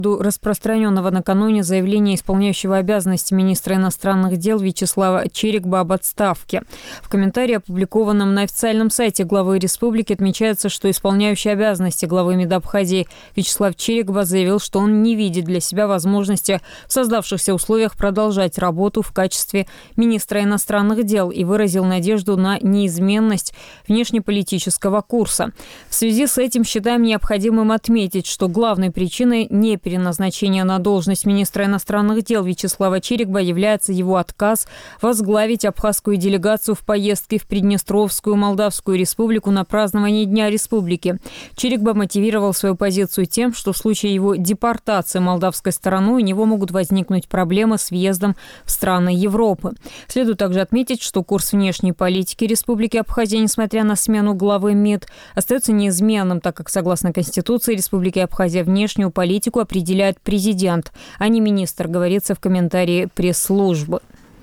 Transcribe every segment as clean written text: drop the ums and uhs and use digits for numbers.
Распространенного накануне заявления исполняющего обязанности министра иностранных дел Вячеслава Чирикба об отставке. В комментарии, опубликованном на официальном сайте главы республики, отмечается, что исполняющий обязанности главы МИД Абхазии Вячеслав Чирикба заявил, что он не видит для себя возможности в создавшихся условиях продолжать работу в качестве министра иностранных дел и выразил надежду на неизменность внешнеполитического курса. В связи с этим считаем необходимым отметить, что главной причиной переназначения на должность министра иностранных дел Вячеслава Чирикба является его отказ возглавить абхазскую делегацию в поездке в Приднестровскую Молдавскую республику на празднование Дня республики. Чирикба мотивировал свою позицию тем, что в случае его депортации молдавской стороной у него могут возникнуть проблемы с въездом в страны Европы. Следует также отметить, что курс внешней политики Республики Абхазия, несмотря на смену главы МИД, остается неизменным, так как, согласно Конституции Республики Абхазия, внешнюю политику определяет президент, а не министр, говорится в комментарии пресс-службы.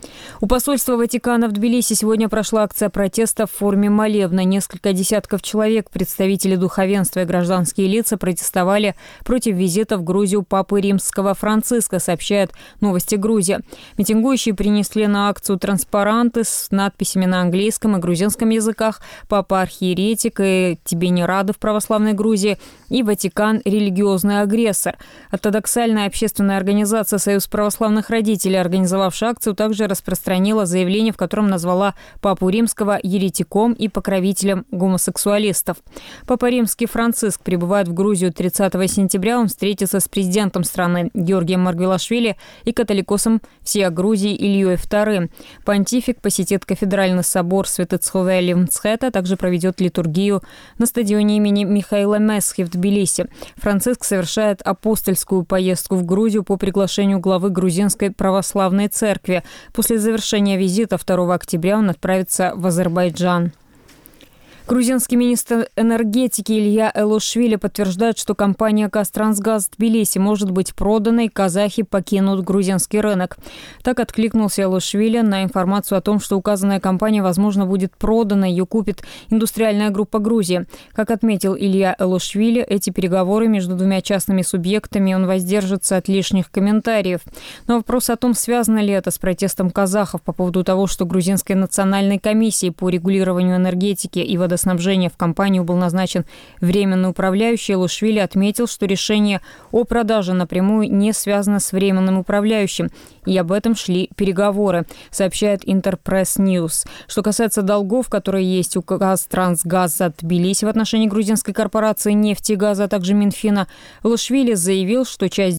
У посольства Ватикана в Тбилиси сегодня прошла акция протеста в форме молебна. Несколько десятков человек, представители духовенства и гражданские лица, протестовали против визита в Грузию папы римского Франциска, сообщает «Новости Грузия». Митингующие принесли на акцию транспаранты с надписями на английском и грузинском языках «Папа архиеретик» и «Тебе не рады в православной Грузии» и «Ватикан – религиозный агрессор». Ортодоксальная общественная организация «Союз православных родителей», организовавшая акцию, также распространила заявление, в котором назвала папу римского еретиком и покровителем гомосексуалистов. Папа римский Франциск прибывает в Грузию 30 сентября. Он встретится с президентом страны Георгием Маргвелашвили и католикосом всея Грузии Ильей II. Понтифик посетит кафедральный собор Святыцховели Мцхета, также проведет литургию на стадионе имени Михаила Месхи в Тбилиси. Франциск совершает апостольскую поездку в Грузию по приглашению главы Грузинской православной церкви. После завершения визита 2 октября он отправится в Азербайджан. Грузинский министр энергетики Илья Элошвили подтверждает, что компания «Казтрансгаз» Тбилиси может быть продана, и казахи покинут грузинский рынок. Так откликнулся Элошвили на информацию о том, что указанная компания, возможно, будет продана, ее купит индустриальная группа Грузии. Как отметил Илья Элошвили, эти переговоры между двумя частными субъектами, он воздержится от лишних комментариев. Но вопрос о том, связано ли это с протестом казахов по поводу того, что Грузинской национальной комиссией по регулированию энергетики и водоснабжения в компанию был назначен временный управляющий, Элошвили отметил, что решение о продаже напрямую не связано с временным управляющим, и об этом шли переговоры, сообщает Интерпресс Ньюс. Что касается долгов, которые есть у Казтрансгаза Тбилиси в отношении грузинской корпорации нефти и газа, а также Минфина, Элошвили заявил, что часть